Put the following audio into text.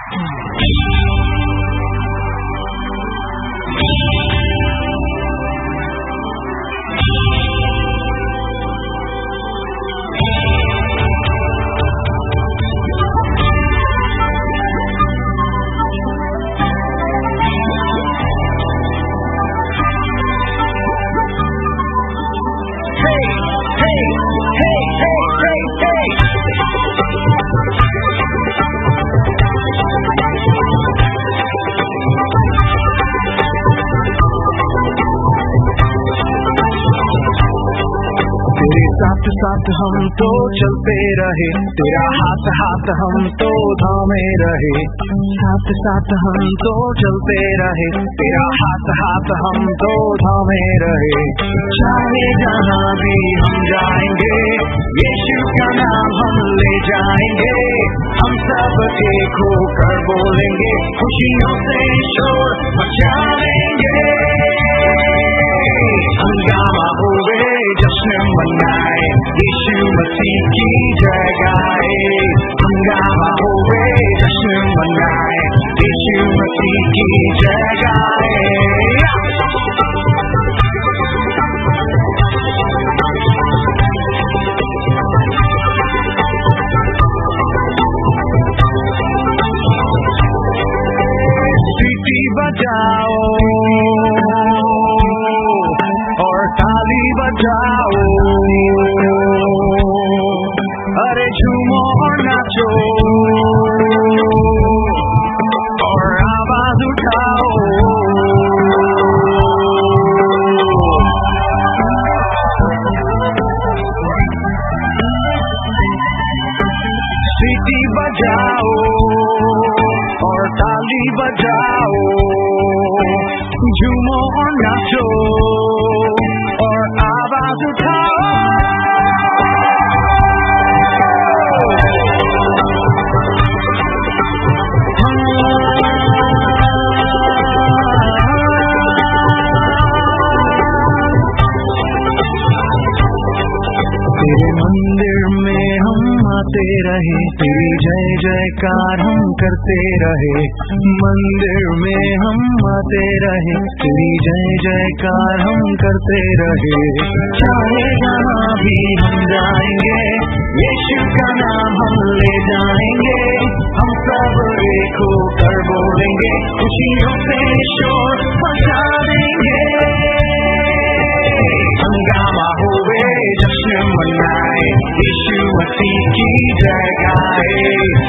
साथ साथ हम तो चलते रहे, तेरा हाथ हाथ हम तो थामे रहे। साथ साथ हम तो चलते रहे, तेरा हाथ हाथ हम तो थामे रहे। चाहे जहाँ भी हम जाएंगे, यीशु का नाम हम ले जाएंगे। हम सब एक होकर बोलेंगे, खुशियों से शोर मचाएंगे। हंगामा हुए जश्न मनाए, यीशु मसीह की जय गाए। हंगामा हुए जश्न मनाए, यीशु मसीह की जय गाए। सीटी बजाओ और ताली बजाओ, अरे झूमो और नाचो और आवाज उठाओ। सीटी बजाओ और ताली बजाओ, झूमो और नाचो और आवाज उठाओ। तेरे मंदिर में हम आते रहे, तेरी जय जयकार हम करते रहे। मंदिर में हम आते रहे, तेरी जय जयकार हम करते रहे। चाहे जहाँ भी हम जाएंगे, यीशु का नाम हम ले जाएंगे। हम सब एक होकर बोलेंगे, खुशियों से शोर मचा देंगे। हंगामा हुए जश्न मनाए, यीशु मसीह की जय गाए।